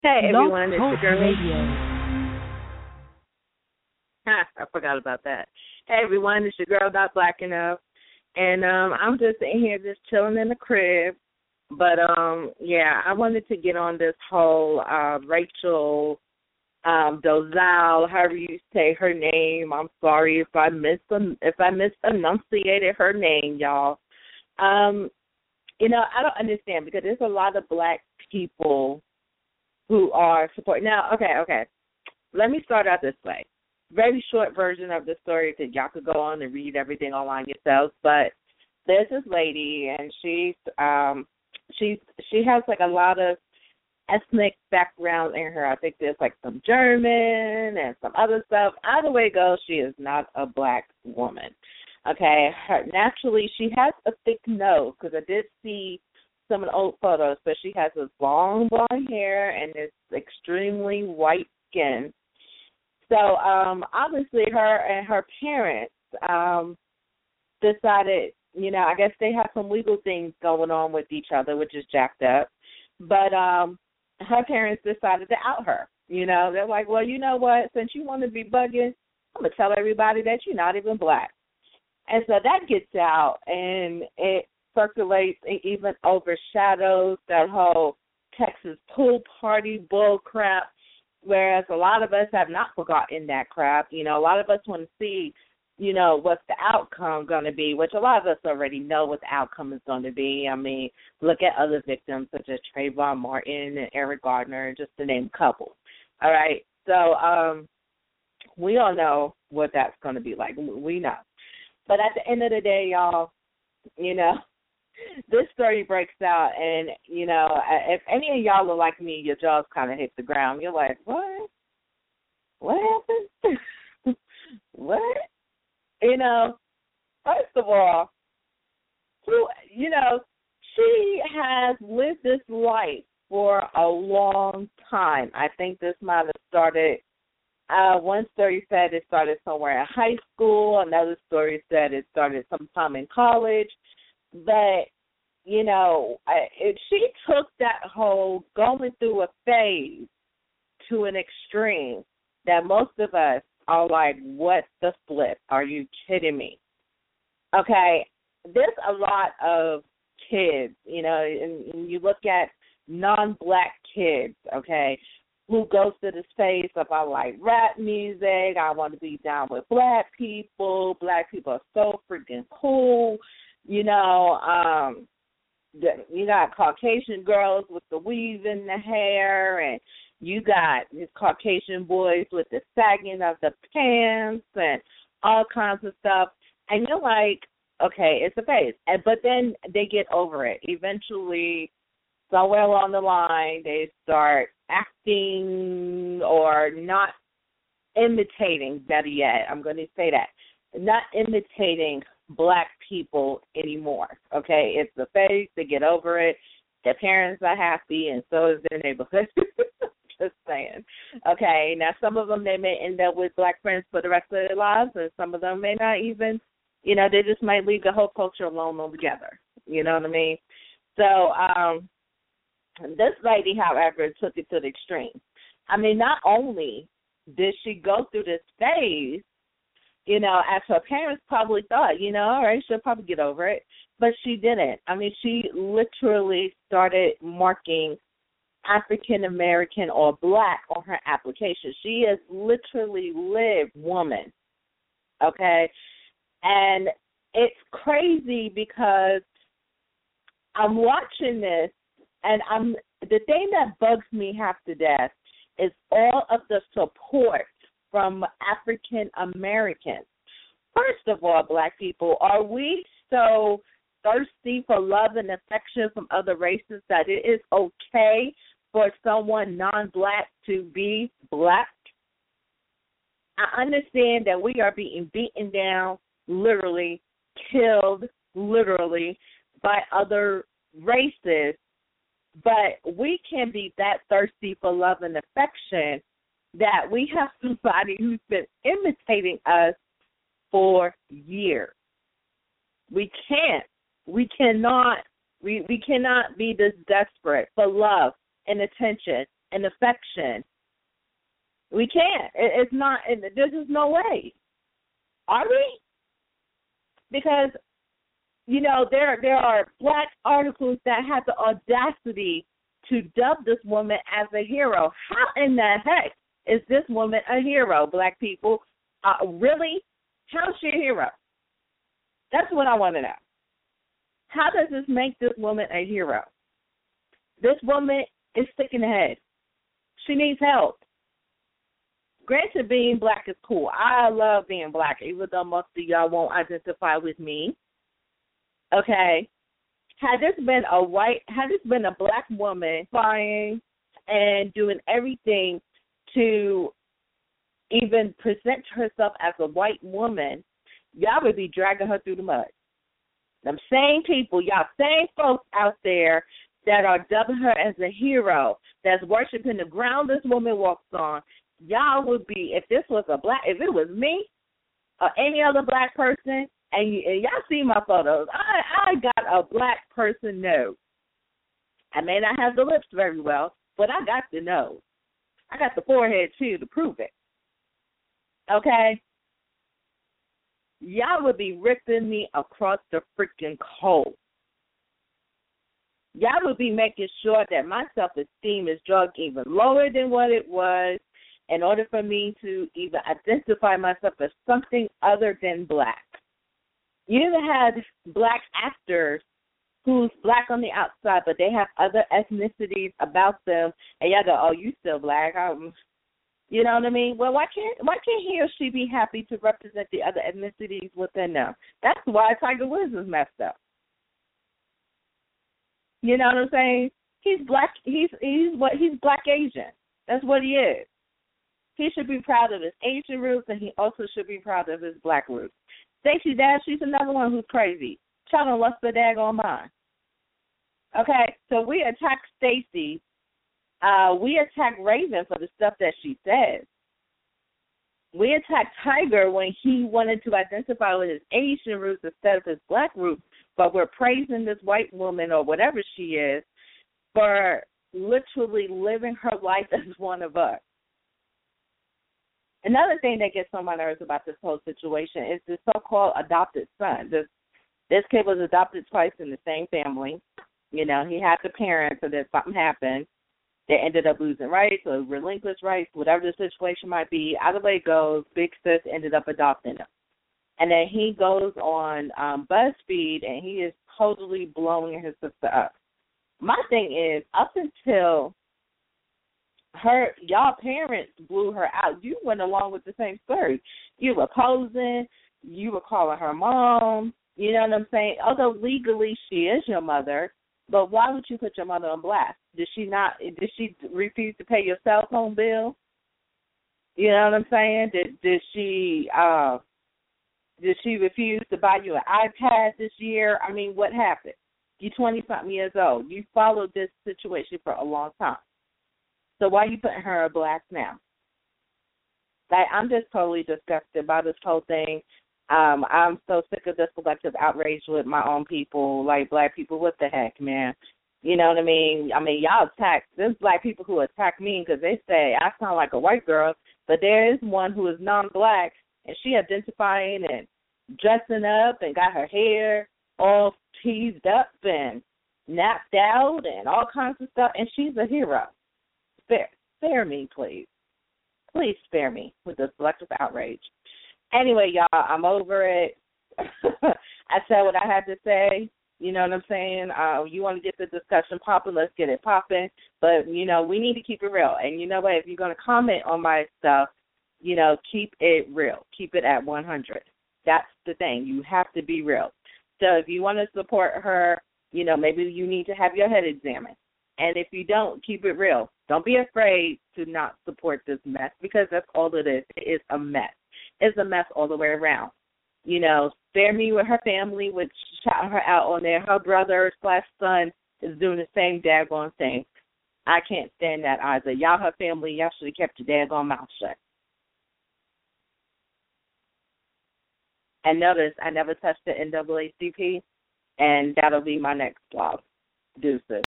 Hey Blog everyone, it's Talk your girl. Radio. I forgot about that. Hey everyone, it's your girl Dot Black Enough, and I'm just in here just chilling in the crib. But yeah, I wanted to get on this whole Rachel Dolezal, however you say her name. I'm sorry if I misenunciated her name, y'all. I don't understand because there's a lot of black people who are supporting. Now, okay. Let me start out this way. Very short version of the story that y'all could go on and read everything online yourselves. But there's this lady, and she has like a lot of ethnic background in her. I think there's like some German and some other stuff. Either way it goes, she is not a black woman. Okay, naturally she has a thick nose because I did see some of the old photos, but she has this long blonde hair and this extremely white skin. So obviously her and her parents decided, I guess they have some legal things going on with each other, which is jacked up. But her parents decided to out her. They're like, well, you know what? Since you want to be bugging, I'm going to tell everybody that you're not even black. And so that gets out, and it circulates and even overshadows that whole Texas pool party bull crap, whereas a lot of us have not forgotten that crap. A lot of us want to see, what's the outcome going to be, which a lot of us already know what the outcome is going to be. I mean, look at other victims such as Trayvon Martin and Eric Gardner, just to name a couple. All right, so we all know what that's going to be like. We know. But at the end of the day, y'all, this story breaks out, and, if any of y'all are like me, your jaws kind of hit the ground. You're like, what? What happened? What? First of all, she has lived this life for a long time. I think this might have started, one story said it started somewhere in high school. Another story said it started sometime in college. But, she took that whole going through a phase to an extreme that most of us are like, what the flip? Are you kidding me? Okay, there's a lot of kids, and you look at non-black kids, okay, who goes to the space of I like rap music, I want to be down with black people are so freaking cool, you got Caucasian girls with the weave in the hair, and you got these Caucasian boys with the sagging of the pants and all kinds of stuff, and you're like, okay, it's a phase, but then they get over it. Eventually, somewhere along the line, they start acting or not imitating, better yet, I'm going to say that, not imitating black people anymore, okay? It's the phase, they get over it, their parents are happy, and so is their neighborhood. Just saying. Okay, now some of them, they may end up with black friends for the rest of their lives, and some of them may not even, they just might leave the whole culture alone altogether. You know what I mean? So, this lady, however, took it to the extreme. I mean, not only did she go through this phase, as her parents probably thought, all right, she'll probably get over it, but she didn't. I mean, she literally started marking African American or black on her application. She is literally lived woman, okay? And it's crazy because I'm watching this, and the thing that bugs me half to death is all of the support from African Americans. First of all, black people, are we so thirsty for love and affection from other races that it is okay for someone non-black to be black? I understand that we are being beaten down, literally, killed, literally, by other races, but we can be that thirsty for love and affection that we have somebody who's been imitating us for years. We cannot be this desperate for love and attention and affection. We can't. It's not. There's just no way. Are we? Because there are black articles that have the audacity to dub this woman as a hero. How in the heck is this woman a hero, black people? Really? How's she a hero? That's what I want to know. How does this make this woman a hero? This woman is sick in the head. She needs help. Granted, being black is cool. I love being black, even though most of y'all won't identify with me. Okay? Had this been a black woman fighting and doing everything to even present herself as a white woman, y'all would be dragging her through the mud. Them same people, y'all same folks out there that are dubbing her as a hero, that's worshiping the ground this woman walks on, y'all would be, if it was me or any other black person, and y'all see my photos, I got a black person nose. I may not have the lips very well, but I got the nose. I got the forehead, too, to prove it. Okay? Y'all would be ripping me across the freaking coal. Y'all would be making sure that my self-esteem is drugged even lower than what it was in order for me to even identify myself as something other than black. You even had black actors who's black on the outside, but they have other ethnicities about them, and y'all go, oh, you still black. You know what I mean? Well, why can't he or she be happy to represent the other ethnicities within them? That's why Tiger Woods is messed up. You know what I'm saying? He's black. He's black Asian. That's what he is. He should be proud of his Asian roots, and he also should be proud of his black roots. Stacey Dash, she's another one who's crazy. Child done lost the daggone mind. Okay, so we attack Stacey. We attack Raven for the stuff that she says. We attack Tiger when he wanted to identify with his Asian roots instead of his black roots, but we're praising this white woman or whatever she is for literally living her life as one of us. Another thing that gets on my nerves about this whole situation is the so-called adopted son. This kid was adopted twice in the same family. You know, he had the parents, and then something happened. They ended up losing rights or relinquished rights, whatever the situation might be. Either way it goes, Big Sis ended up adopting him. And then he goes on BuzzFeed, and he is totally blowing his sister up. My thing is, up until y'all parents blew her out, you went along with the same story. You were posing, you were calling her mom, you know what I'm saying? Although legally she is your mother, but why would you put your mother on blast? Did she refuse to pay your cell phone bill? You know what I'm saying? Did she refuse to buy you an iPad this year? I mean, what happened? You're 20-something years old. You followed this situation for a long time. So why are you putting her on blast now? Like, I'm just totally disgusted by this whole thing. I'm so sick of this collective outrage with my own people, like black people. What the heck, man? You know what I mean? Y'all attack. There's black people who attack me because they say I sound like a white girl, but there is one who is non-black, and she identifying and dressing up and got her hair all teased up and napped out and all kinds of stuff, and she's a hero. Spare me, please. Please spare me with this selective outrage. Anyway, y'all, I'm over it. I said what I had to say. You know what I'm saying? You want to get the discussion popping, let's get it popping. But, you know, we need to keep it real. And you know what? If you're going to comment on my stuff, you know, keep it real. Keep it at 100. That's the thing. You have to be real. So if you want to support her, you know, maybe you need to have your head examined. And if you don't, keep it real. Don't be afraid to not support this mess, because that's all it is. It is a mess. It's a mess all the way around. You know, spare me with her family, which shouting her out on there. Her brother/son is doing the same daggone thing. I can't stand that either. Y'all, her family, y'all should have kept your daggone mouth shut. And notice, I never touched the NAACP, and that'll be my next blog. Deuces.